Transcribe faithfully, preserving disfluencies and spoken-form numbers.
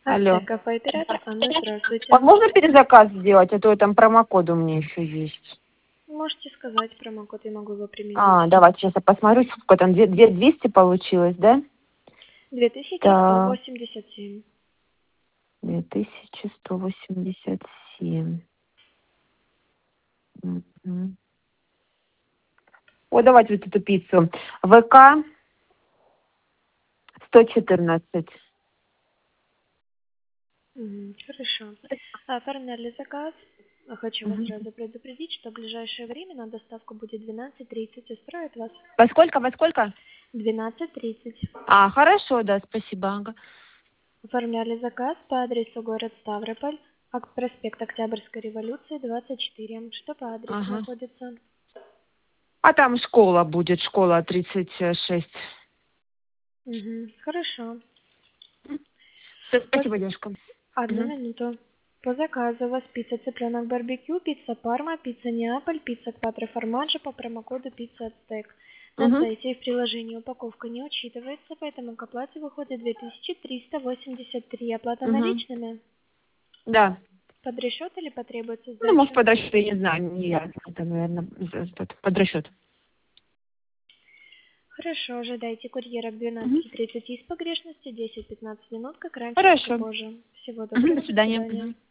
Алло. Аптека, оператор Анна, здравствуйте. А можно перезаказ сделать, а то там промокод у меня еще есть. Можете сказать промокод, я могу его применить. А, давайте сейчас я посмотрю, сколько там, две две двести получилось, да? две тысячи сто Так, восемьдесят семь. две тысячи сто восемьдесят семь. Мгм. О, давайте вот эту пиццу. ВК сто четырнадцать. Мгм, хорошо. Оформляли заказ. Хочу вас Мгм. сразу предупредить, что в ближайшее время на доставку будет двенадцать тридцать. Устроит вас? Во сколько, во сколько? двенадцать тридцать. А, хорошо, да, спасибо. Ага. Оформляли заказ по адресу город Ставрополь, Ак- проспект Октябрьской революции, двадцать четыре. Что по адресу Ага. находится? А там школа будет, школа тридцать шесть. Угу, хорошо. Всё, По- спасибо, девушка. Одну Мгм. минуту. По заказу у вас пицца цыпленок барбекю, пицца парма, пицца неаполь, пицца кватро формаджо по промокоду пицца ацтек. На Мгм. сайте и в приложении упаковка не учитывается, поэтому к оплате выходит две тысячи триста восемьдесят три. Оплата Мгм. наличными? Да. Под расчет или потребуется Ну, может, сдача? под расчет, я не знаю, не я. Это, наверное, под расчет. Хорошо, ожидайте курьера к Мгм. двенадцати тридцати с погрешностью десять-пятнадцать минут, как раньше, так и Хорошо. позже. Всего Мгм. До доброго, до свидания. свидания. Мгм.